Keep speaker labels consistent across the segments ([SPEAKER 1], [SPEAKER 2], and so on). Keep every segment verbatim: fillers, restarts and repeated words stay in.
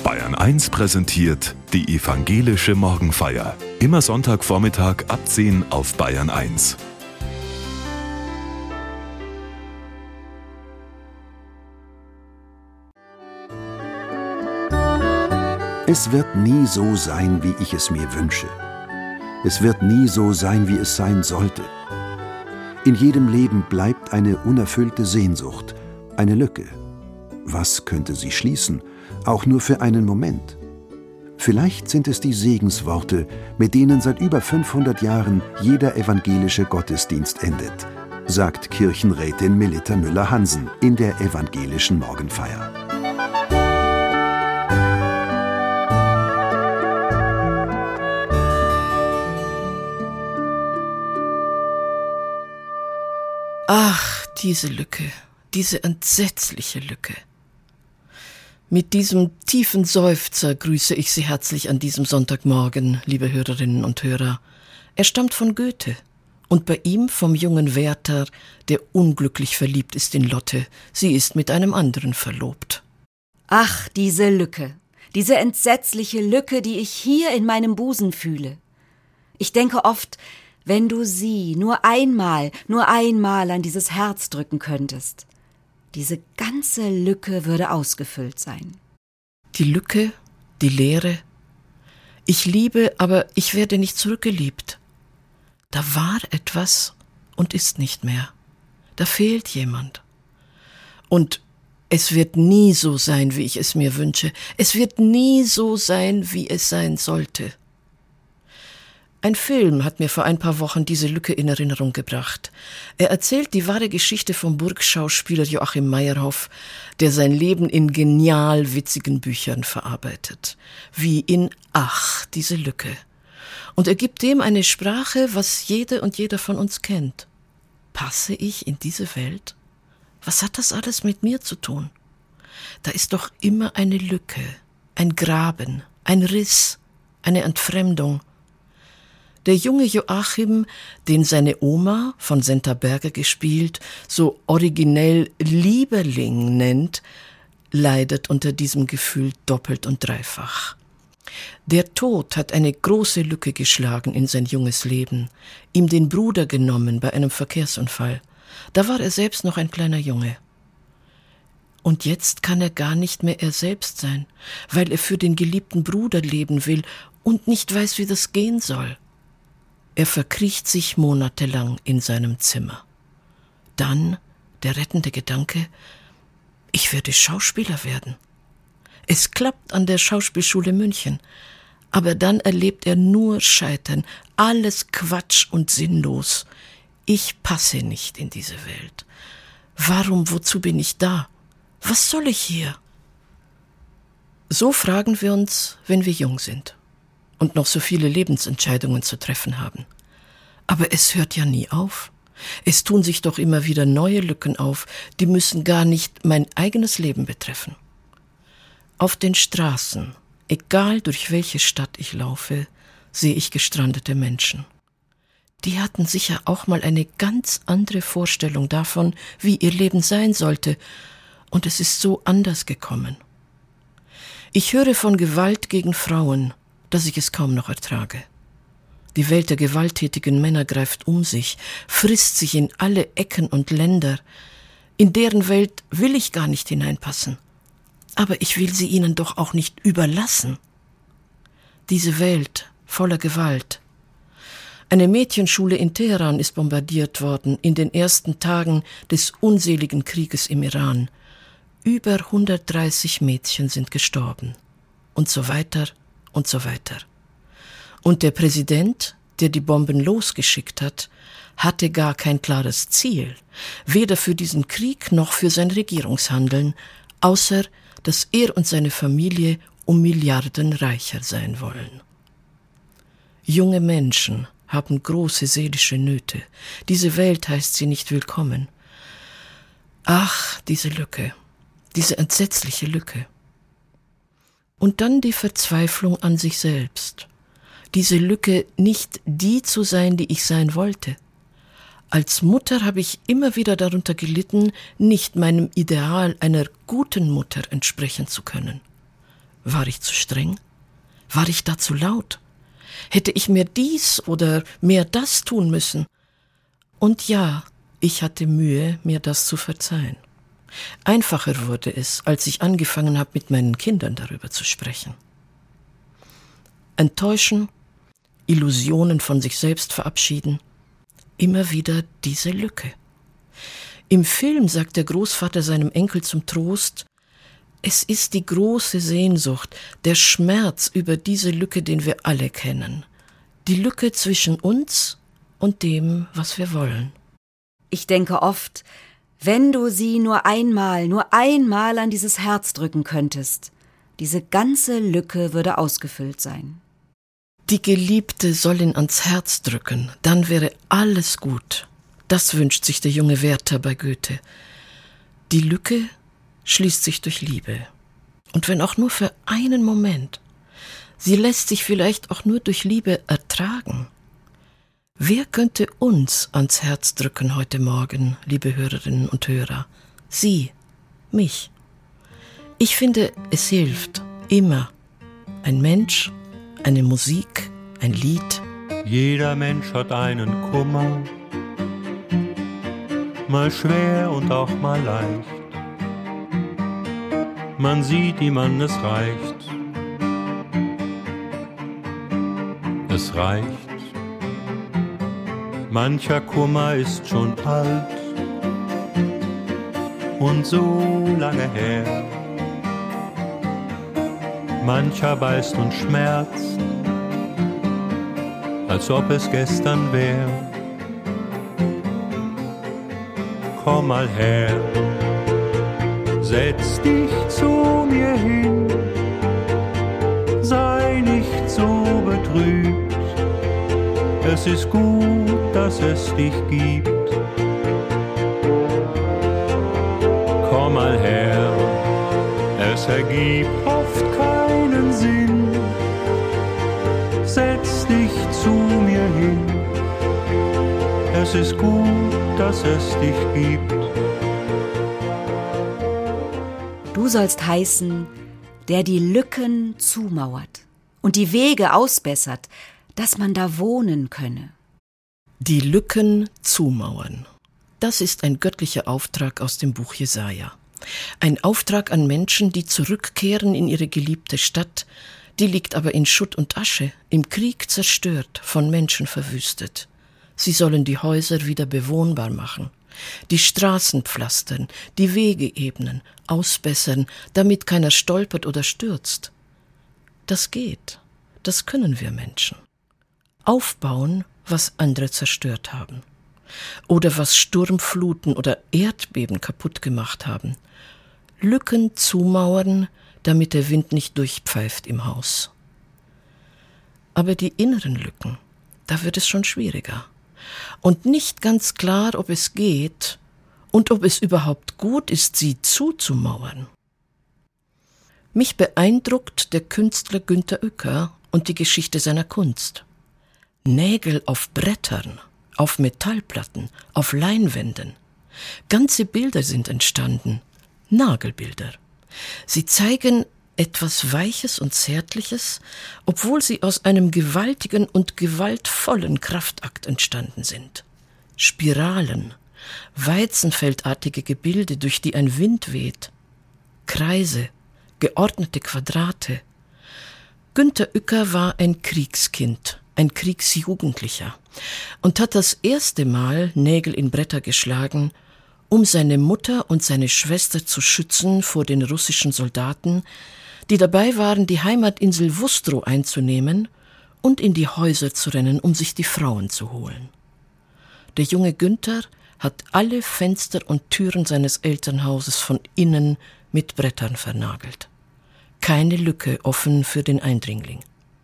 [SPEAKER 1] Bayern eins präsentiert die evangelische Morgenfeier. Immer Sonntagvormittag ab zehn auf Bayern eins.
[SPEAKER 2] Es wird nie so sein, wie ich es mir wünsche. Es wird nie so sein, wie es sein sollte. In jedem Leben bleibt eine unerfüllte Sehnsucht, eine Lücke. Was könnte sie schließen, auch nur für einen Moment? Vielleicht sind es die Segensworte, mit denen seit über fünfhundert Jahren jeder evangelische Gottesdienst endet, sagt Kirchenrätin Melitta Müller-Hansen in der evangelischen Morgenfeier.
[SPEAKER 3] Ach, diese Lücke, diese entsetzliche Lücke. Mit diesem tiefen Seufzer grüße ich Sie herzlich an diesem Sonntagmorgen, liebe Hörerinnen und Hörer. Er stammt von Goethe und bei ihm vom jungen Werther, der unglücklich verliebt ist in Lotte. Sie ist mit einem anderen verlobt.
[SPEAKER 4] Ach, diese Lücke, diese entsetzliche Lücke, die ich hier in meinem Busen fühle. Ich denke oft, wenn du sie nur einmal, nur einmal an dieses Herz drücken könntest. Diese ganze Lücke würde ausgefüllt sein.
[SPEAKER 3] Die Lücke, die Leere. Ich liebe, aber ich werde nicht zurückgeliebt. Da war etwas und ist nicht mehr. Da fehlt jemand. Und es wird nie so sein, wie ich es mir wünsche. Es wird nie so sein, wie es sein sollte. Ein Film hat mir vor ein paar Wochen diese Lücke in Erinnerung gebracht. Er erzählt die wahre Geschichte vom Burgschauspieler Joachim Meyerhoff, der sein Leben in genial witzigen Büchern verarbeitet. Wie in Ach, diese Lücke. Und er gibt dem eine Sprache, was jede und jeder von uns kennt. Passe ich in diese Welt? Was hat das alles mit mir zu tun? Da ist doch immer eine Lücke, ein Graben, ein Riss, eine Entfremdung. Der junge Joachim, den seine Oma, von Senta Berger gespielt, so originell Lieberling nennt, leidet unter diesem Gefühl doppelt und dreifach. Der Tod hat eine große Lücke geschlagen in sein junges Leben, ihm den Bruder genommen bei einem Verkehrsunfall. Da war er selbst noch ein kleiner Junge. Und jetzt kann er gar nicht mehr er selbst sein, weil er für den geliebten Bruder leben will und nicht weiß, wie das gehen soll. Er verkriecht sich monatelang in seinem Zimmer. Dann der rettende Gedanke, ich werde Schauspieler werden. Es klappt an der Schauspielschule München, aber dann erlebt er nur Scheitern, alles Quatsch und sinnlos. Ich passe nicht in diese Welt. Warum, wozu bin ich da? Was soll ich hier? So fragen wir uns, wenn wir jung sind und noch so viele Lebensentscheidungen zu treffen haben. Aber es hört ja nie auf. Es tun sich doch immer wieder neue Lücken auf, die müssen gar nicht mein eigenes Leben betreffen. Auf den Straßen, egal durch welche Stadt ich laufe, sehe ich gestrandete Menschen. Die hatten sicher auch mal eine ganz andere Vorstellung davon, wie ihr Leben sein sollte, und es ist so anders gekommen. Ich höre von Gewalt gegen Frauen, dass ich es kaum noch ertrage. Die Welt der gewalttätigen Männer greift um sich, frisst sich in alle Ecken und Länder. In deren Welt will ich gar nicht hineinpassen. Aber ich will sie ihnen doch auch nicht überlassen. Diese Welt voller Gewalt. Eine Mädchenschule in Teheran ist bombardiert worden in den ersten Tagen des unseligen Krieges im Iran. Über hundertdreißig Mädchen sind gestorben. Und so weiter und so weiter. Und der Präsident, der die Bomben losgeschickt hat, hatte gar kein klares Ziel, weder für diesen Krieg noch für sein Regierungshandeln, außer dass er und seine Familie um Milliarden reicher sein wollen. Junge Menschen haben große seelische Nöte. Diese Welt heißt sie nicht willkommen. Ach, diese Lücke, diese entsetzliche Lücke. Und dann die Verzweiflung an sich selbst. Diese Lücke, nicht die zu sein, die ich sein wollte. Als Mutter habe ich immer wieder darunter gelitten, nicht meinem Ideal einer guten Mutter entsprechen zu können. War ich zu streng? War ich da zu laut? Hätte ich mehr dies oder mehr das tun müssen? Und ja, ich hatte Mühe, mir das zu verzeihen. Einfacher wurde es, als ich angefangen habe, mit meinen Kindern darüber zu sprechen. Enttäuschen, Illusionen von sich selbst verabschieden, immer wieder diese Lücke. Im Film sagt der Großvater seinem Enkel zum Trost: Es ist die große Sehnsucht, der Schmerz über diese Lücke, den wir alle kennen. Die Lücke zwischen uns und dem, was wir wollen.
[SPEAKER 4] Ich denke oft, wenn du sie nur einmal, nur einmal an dieses Herz drücken könntest, diese ganze Lücke würde ausgefüllt sein.
[SPEAKER 3] Die Geliebte soll ihn ans Herz drücken, dann wäre alles gut. Das wünscht sich der junge Werther bei Goethe. Die Lücke schließt sich durch Liebe. Und wenn auch nur für einen Moment. Sie lässt sich vielleicht auch nur durch Liebe ertragen. Wer könnte uns ans Herz drücken heute Morgen, liebe Hörerinnen und Hörer? Sie, mich. Ich finde, es hilft immer. Ein Mensch, eine Musik, ein Lied.
[SPEAKER 5] Jeder Mensch hat einen Kummer, mal schwer und auch mal leicht. Man sieht ihm an, es reicht. Es reicht. Mancher Kummer ist schon alt und so lange her. Mancher beißt und schmerzt, als ob es gestern wär. Komm mal her, setz dich zu mir hin, sei nicht so betrübt. Es ist gut, dass es dich gibt. Komm mal her, es ergibt oft keinen Sinn. Setz dich zu mir hin, es ist gut, dass es dich gibt.
[SPEAKER 4] Du sollst heißen, der die Lücken zumauert und die Wege ausbessert, dass man da wohnen könne.
[SPEAKER 3] Die Lücken zumauern. Das ist ein göttlicher Auftrag aus dem Buch Jesaja. Ein Auftrag an Menschen, die zurückkehren in ihre geliebte Stadt, die liegt aber in Schutt und Asche, im Krieg zerstört, von Menschen verwüstet. Sie sollen die Häuser wieder bewohnbar machen, die Straßen pflastern, die Wege ebnen, ausbessern, damit keiner stolpert oder stürzt. Das geht, das können wir Menschen. Aufbauen, was andere zerstört haben. Oder was Sturmfluten oder Erdbeben kaputt gemacht haben. Lücken zumauern, damit der Wind nicht durchpfeift im Haus. Aber die inneren Lücken, da wird es schon schwieriger. Und nicht ganz klar, ob es geht und ob es überhaupt gut ist, sie zuzumauern. Mich beeindruckt der Künstler Günter Uecker und die Geschichte seiner Kunst. Nägel auf Brettern, auf Metallplatten, auf Leinwänden. Ganze Bilder sind entstanden, Nagelbilder. Sie zeigen etwas Weiches und Zärtliches, obwohl sie aus einem gewaltigen und gewaltvollen Kraftakt entstanden sind. Spiralen, weizenfeldartige Gebilde, durch die ein Wind weht. Kreise, geordnete Quadrate. Günter Uecker war ein Kriegskind, ein Kriegsjugendlicher, und hat das erste Mal Nägel in Bretter geschlagen, um seine Mutter und seine Schwester zu schützen vor den russischen Soldaten, die dabei waren, die Heimatinsel Wustrow einzunehmen und in die Häuser zu rennen, um sich die Frauen zu holen. Der junge Günther hat alle Fenster und Türen seines Elternhauses von innen mit Brettern vernagelt. Keine Lücke offen für den Eindringling.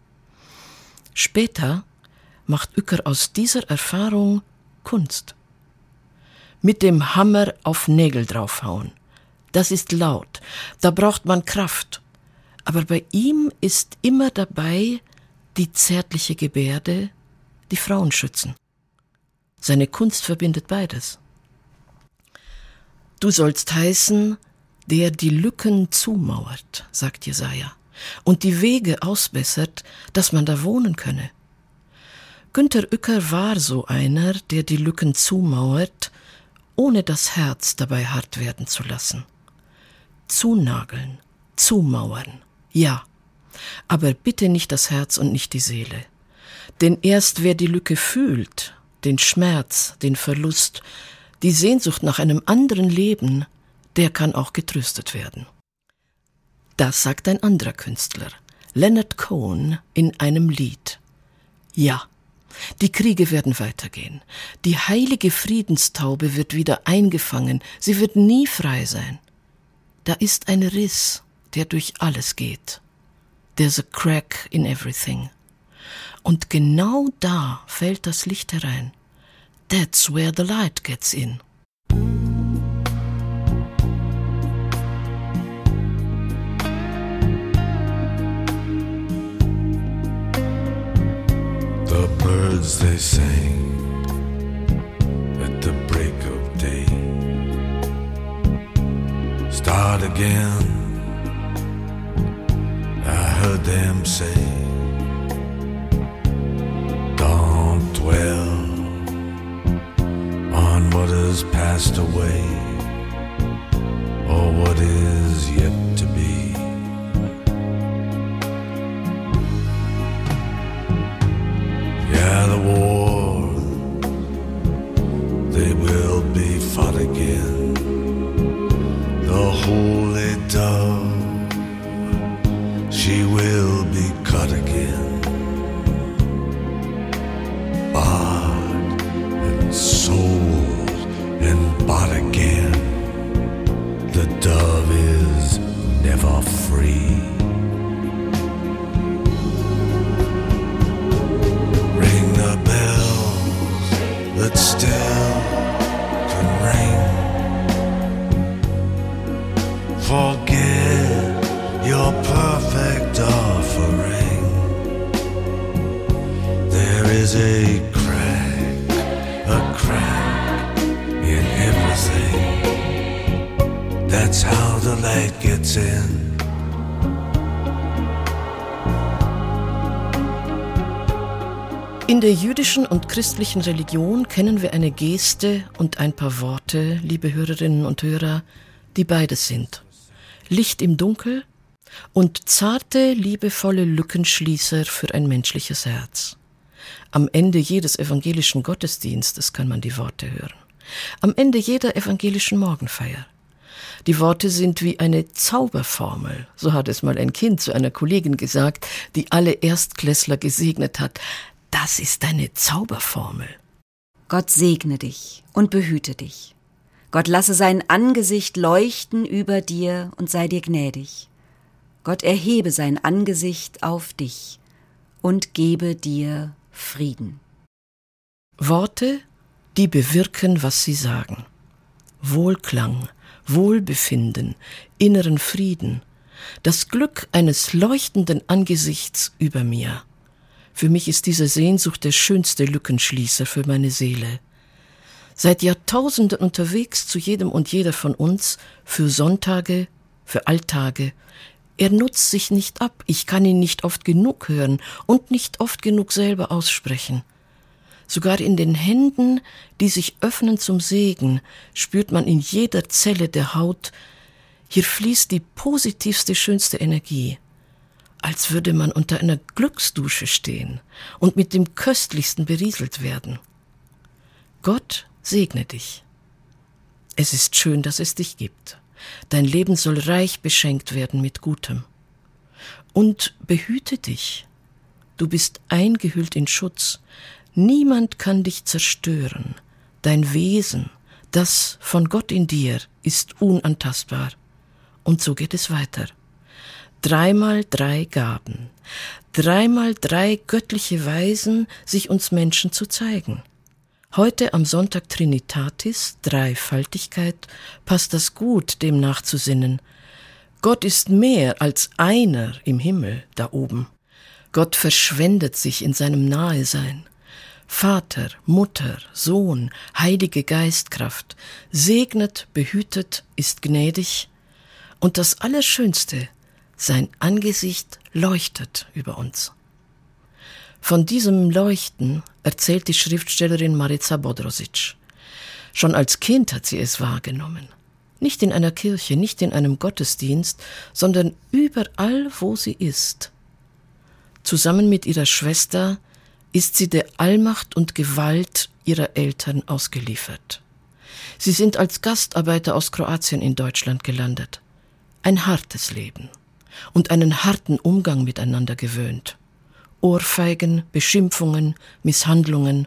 [SPEAKER 3] Später macht Uecker aus dieser Erfahrung Kunst. Mit dem Hammer auf Nägel draufhauen. Das ist laut, da braucht man Kraft. Aber bei ihm ist immer dabei die zärtliche Gebärde, die Frauen schützen. Seine Kunst verbindet beides. Du sollst heißen, der die Lücken zumauert, sagt Jesaja. und die Wege ausbessert, dass man da wohnen könne. Günter Uecker war so einer, der die Lücken zumauert, ohne das Herz dabei hart werden zu lassen. Zunageln, zumauern, ja, aber bitte nicht das Herz und nicht die Seele. Denn erst wer die Lücke fühlt, den Schmerz, den Verlust, die Sehnsucht nach einem anderen Leben, der kann auch getröstet werden. Das sagt ein anderer Künstler, Leonard Cohen, in einem Lied. Ja, die Kriege werden weitergehen. Die heilige Friedenstaube wird wieder eingefangen. Sie wird nie frei sein. Da ist ein Riss, der durch alles geht. There's a crack in everything. Und genau da fällt das Licht herein. That's where the light gets in.
[SPEAKER 6] The birds they sang at the break of day. Start again, I heard them say. Don't dwell on what has passed away, or what is yet to be. Yeah, the war, they will be fought again. The holy dove, she will be cut again. Bought and sold and bought again. The dove is never free. Ring the bells that still can ring. Forget your perfect offering. There is a crack, a crack in everything. That's how the light gets in.
[SPEAKER 3] In der jüdischen und christlichen Religion kennen wir eine Geste und ein paar Worte, liebe Hörerinnen und Hörer, die beides sind. Licht im Dunkel und zarte, liebevolle Lückenschließer für ein menschliches Herz. Am Ende jedes evangelischen Gottesdienstes kann man die Worte hören. Am Ende jeder evangelischen Morgenfeier. Die Worte sind wie eine Zauberformel, so hat es mal ein Kind zu einer Kollegin gesagt, die alle Erstklässler gesegnet hat. Das ist eine Zauberformel.
[SPEAKER 4] Gott segne dich und behüte dich. Gott lasse sein Angesicht leuchten über dir und sei dir gnädig. Gott erhebe sein Angesicht auf dich und gebe dir Frieden.
[SPEAKER 3] Worte, die bewirken, was sie sagen. Wohlklang, Wohlbefinden, inneren Frieden, das Glück eines leuchtenden Angesichts über mir. Für mich ist diese Sehnsucht der schönste Lückenschließer für meine Seele. Seit Jahrtausenden unterwegs zu jedem und jeder von uns, für Sonntage, für Alltage. Er nutzt sich nicht ab, ich kann ihn nicht oft genug hören und nicht oft genug selber aussprechen. Sogar in den Händen, die sich öffnen zum Segen, spürt man in jeder Zelle der Haut, hier fließt die positivste, schönste Energie. Als würde man unter einer Glücksdusche stehen und mit dem Köstlichsten berieselt werden. Gott segne dich. Es ist schön, dass es dich gibt. Dein Leben soll reich beschenkt werden mit Gutem. Und behüte dich. Du bist eingehüllt in Schutz. Niemand kann dich zerstören. Dein Wesen, das von Gott in dir, ist unantastbar. Und so geht es weiter. Dreimal drei Gaben, dreimal drei göttliche Weisen, sich uns Menschen zu zeigen. Heute am Sonntag Trinitatis, Dreifaltigkeit, passt das gut, dem nachzusinnen. Gott ist mehr als einer im Himmel da oben. Gott verschwendet sich in seinem Nahesein. Vater, Mutter, Sohn, Heilige Geistkraft, segnet, behütet, ist gnädig. Und das Allerschönste, Sein Angesicht leuchtet über uns. Von diesem Leuchten erzählt die Schriftstellerin Marica Bodrožić. Schon als Kind hat sie es wahrgenommen. Nicht in einer Kirche, nicht in einem Gottesdienst, sondern überall, wo sie ist. Zusammen mit ihrer Schwester ist sie der Allmacht und Gewalt ihrer Eltern ausgeliefert. Sie sind als Gastarbeiter aus Kroatien in Deutschland gelandet. Ein hartes Leben und einen harten Umgang miteinander gewöhnt. Ohrfeigen, Beschimpfungen, Misshandlungen.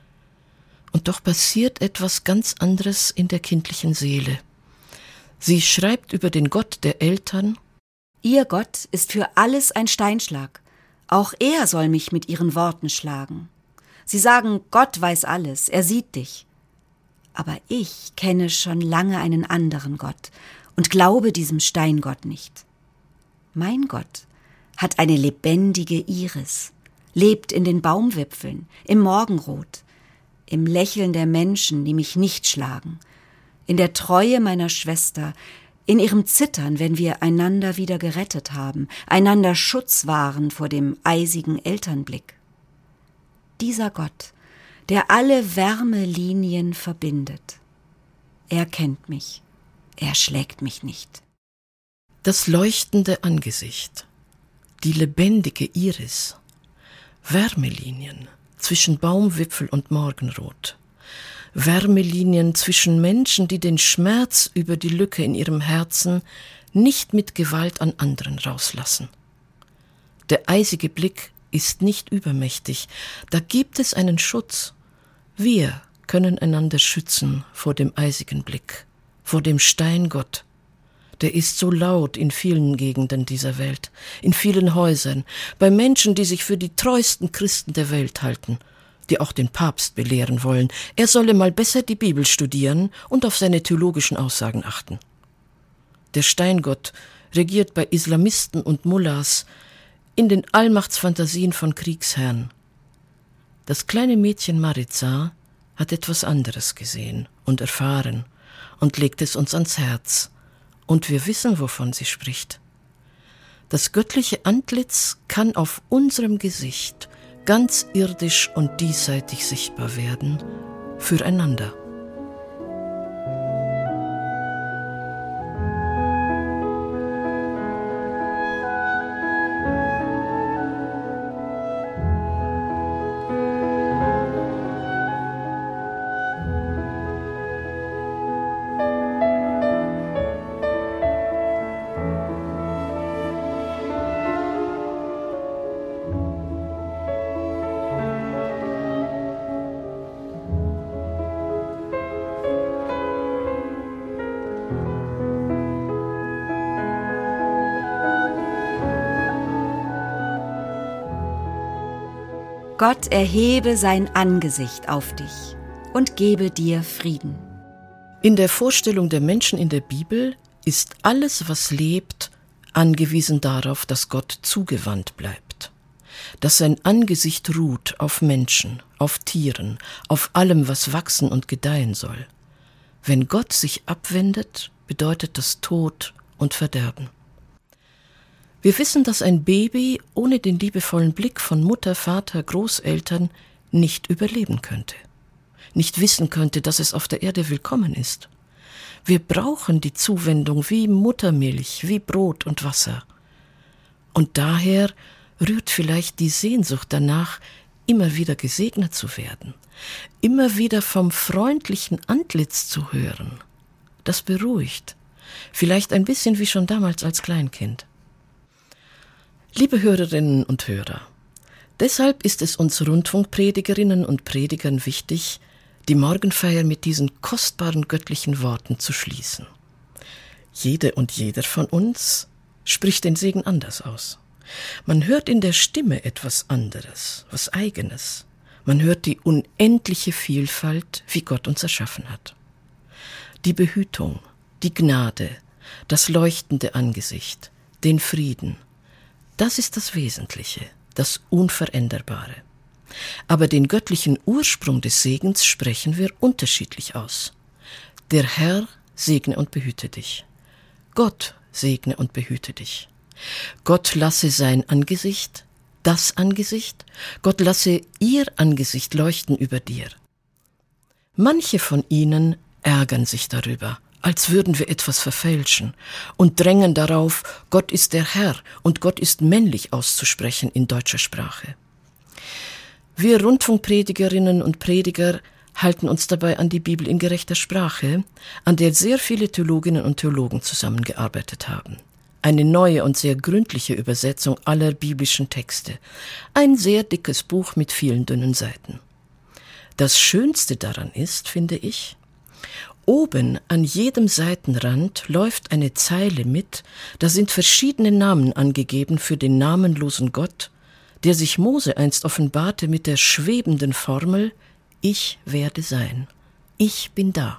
[SPEAKER 3] Und doch passiert etwas ganz anderes in der kindlichen Seele. Sie schreibt über den Gott der Eltern:
[SPEAKER 4] Ihr Gott ist für alles ein Steinschlag. Auch er soll mich mit ihren Worten schlagen. Sie sagen, Gott weiß alles, er sieht dich. Aber ich kenne schon lange einen anderen Gott und glaube diesem Steingott nicht. Mein Gott hat eine lebendige Iris, lebt in den Baumwipfeln, im Morgenrot, im Lächeln der Menschen, die mich nicht schlagen, in der Treue meiner Schwester, in ihrem Zittern, wenn wir einander wieder gerettet haben, einander Schutz wahren vor dem eisigen Elternblick. Dieser Gott, der alle Wärmelinien verbindet, er kennt mich, er schlägt mich nicht.
[SPEAKER 3] Das leuchtende Angesicht, die lebendige Iris, Wärmelinien zwischen Baumwipfel und Morgenrot, Wärmelinien zwischen Menschen, die den Schmerz über die Lücke in ihrem Herzen nicht mit Gewalt an anderen rauslassen. Der eisige Blick ist nicht übermächtig, da gibt es einen Schutz. Wir können einander schützen vor dem eisigen Blick, vor dem Steingott. Der ist so laut in vielen Gegenden dieser Welt, in vielen Häusern, bei Menschen, die sich für die treuesten Christen der Welt halten, die auch den Papst belehren wollen, er solle mal besser die Bibel studieren und auf seine theologischen Aussagen achten. Der Steingott regiert bei Islamisten und Mullahs in den Allmachtsfantasien von Kriegsherren. Das kleine Mädchen Marica hat etwas anderes gesehen und erfahren und legt es uns ans Herz. Und wir wissen, wovon sie spricht. Das göttliche Antlitz kann auf unserem Gesicht ganz irdisch und diesseitig sichtbar werden, füreinander.
[SPEAKER 4] Gott erhebe sein Angesicht auf dich und gebe dir Frieden.
[SPEAKER 3] In der Vorstellung der Menschen in der Bibel ist alles, was lebt, angewiesen darauf, dass Gott zugewandt bleibt, dass sein Angesicht ruht auf Menschen, auf Tieren, auf allem, was wachsen und gedeihen soll. Wenn Gott sich abwendet, bedeutet das Tod und Verderben. Wir wissen, dass ein Baby ohne den liebevollen Blick von Mutter, Vater, Großeltern nicht überleben könnte, nicht wissen könnte, dass es auf der Erde willkommen ist. Wir brauchen die Zuwendung wie Muttermilch, wie Brot und Wasser. Und daher rührt vielleicht die Sehnsucht danach, immer wieder gesegnet zu werden, immer wieder vom freundlichen Antlitz zu hören. Das beruhigt, vielleicht ein bisschen wie schon damals als Kleinkind. Liebe Hörerinnen und Hörer, deshalb ist es uns Rundfunkpredigerinnen und Predigern wichtig, die Morgenfeier mit diesen kostbaren göttlichen Worten zu schließen. Jede und jeder von uns spricht den Segen anders aus. Man hört in der Stimme etwas anderes, was Eigenes. Man hört die unendliche Vielfalt, wie Gott uns erschaffen hat. Die Behütung, die Gnade, das leuchtende Angesicht, den Frieden, das ist das Wesentliche, das Unveränderbare. Aber den göttlichen Ursprung des Segens sprechen wir unterschiedlich aus. Der Herr segne und behüte dich. Gott segne und behüte dich. Gott lasse sein Angesicht, das Angesicht, Gott lasse ihr Angesicht leuchten über dir. Manche von ihnen ärgern sich darüber, als würden wir etwas verfälschen, und drängen darauf, Gott ist der Herr und Gott ist männlich auszusprechen in deutscher Sprache. Wir Rundfunkpredigerinnen und Prediger halten uns dabei an die Bibel in gerechter Sprache, an der sehr viele Theologinnen und Theologen zusammengearbeitet haben. Eine neue und sehr gründliche Übersetzung aller biblischen Texte. Ein sehr dickes Buch mit vielen dünnen Seiten. Das Schönste daran ist, finde ich, oben an jedem Seitenrand läuft eine Zeile mit, da sind verschiedene Namen angegeben für den namenlosen Gott, der sich Mose einst offenbarte mit der schwebenden Formel: Ich werde sein. Ich bin da.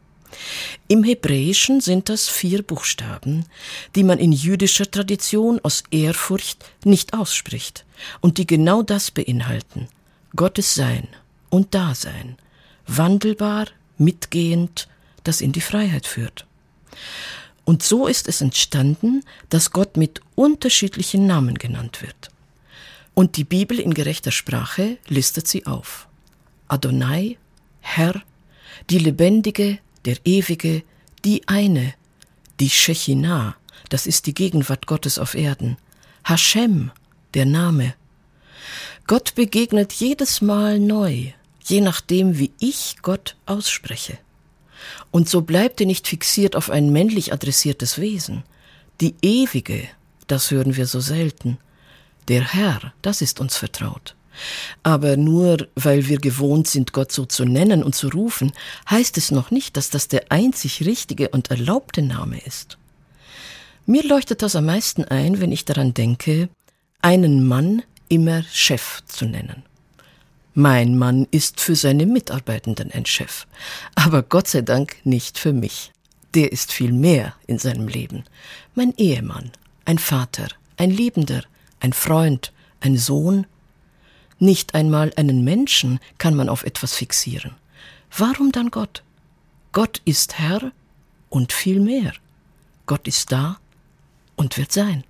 [SPEAKER 3] Im Hebräischen sind das vier Buchstaben, die man in jüdischer Tradition aus Ehrfurcht nicht ausspricht und die genau das beinhalten: Gottes Sein und Dasein, wandelbar, mitgehend, das in die Freiheit führt. Und so ist es entstanden, dass Gott mit unterschiedlichen Namen genannt wird. Und die Bibel in gerechter Sprache listet sie auf: Adonai, Herr, die Lebendige, der Ewige, die Eine, die Shechinah, das ist die Gegenwart Gottes auf Erden, Hashem, der Name. Gott begegnet jedes Mal neu, je nachdem, wie ich Gott ausspreche. Und so bleibt er nicht fixiert auf ein männlich adressiertes Wesen. Die Ewige, das hören wir so selten. Der Herr, das ist uns vertraut. Aber nur weil wir gewohnt sind, Gott so zu nennen und zu rufen, heißt es noch nicht, dass das der einzig richtige und erlaubte Name ist. Mir leuchtet das am meisten ein, wenn ich daran denke, einen Mann immer Chef zu nennen. Mein Mann ist für seine Mitarbeitenden ein Chef, aber Gott sei Dank nicht für mich. Der ist viel mehr in seinem Leben. Mein Ehemann, ein Vater, ein Liebender, ein Freund, ein Sohn. Nicht einmal einen Menschen kann man auf etwas fixieren. Warum dann Gott? Gott ist Herr und viel mehr. Gott ist da und wird sein.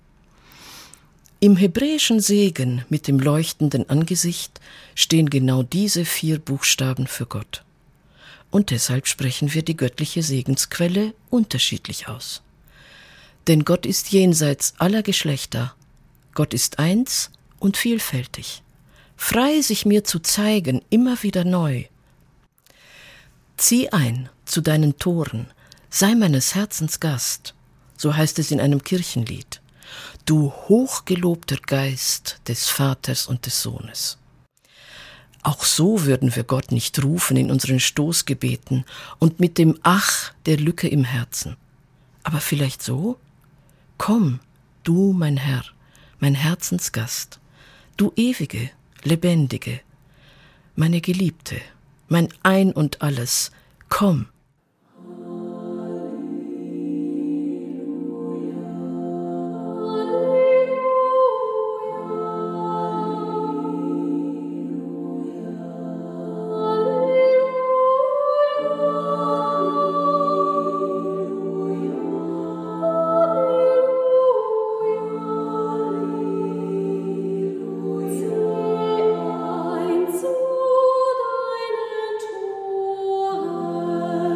[SPEAKER 3] Im hebräischen Segen mit dem leuchtenden Angesicht stehen genau diese vier Buchstaben für Gott. Und deshalb sprechen wir die göttliche Segensquelle unterschiedlich aus. Denn Gott ist jenseits aller Geschlechter. Gott ist eins und vielfältig. Frei, sich mir zu zeigen, immer wieder neu. Zieh ein zu deinen Toren, sei meines Herzens Gast, so heißt es in einem Kirchenlied. Du hochgelobter Geist des Vaters und des Sohnes. Auch so würden wir Gott nicht rufen in unseren Stoßgebeten und mit dem Ach der Lücke im Herzen. Aber vielleicht so? Komm, du mein Herr, mein Herzensgast, du ewige, lebendige, meine Geliebte, mein Ein und Alles, komm.
[SPEAKER 7] Ein zu deinen Toren.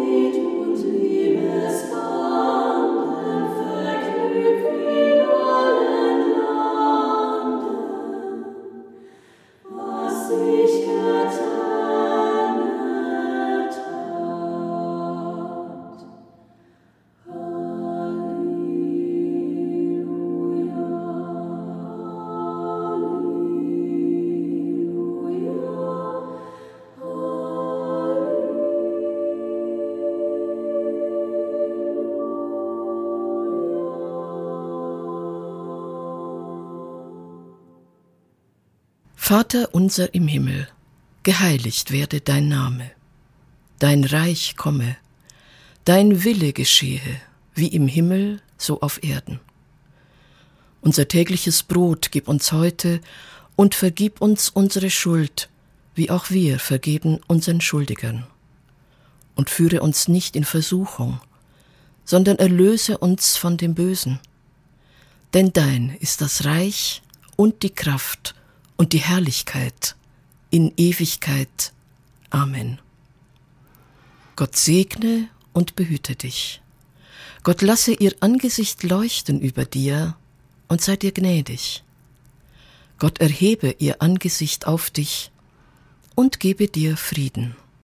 [SPEAKER 3] Vater unser im Himmel, geheiligt werde dein Name. Dein Reich komme, dein Wille geschehe, wie im Himmel, so auf Erden. Unser tägliches Brot gib uns heute und vergib uns unsere Schuld, wie auch wir vergeben unseren Schuldigern. Und führe uns nicht in Versuchung, sondern erlöse uns von dem Bösen. Denn dein ist das Reich und die Kraft und die Herrlichkeit in Ewigkeit. Amen. Gott segne und behüte dich. Gott lasse ihr Angesicht leuchten über dir und sei dir gnädig. Gott erhebe ihr Angesicht auf dich und gebe dir Frieden.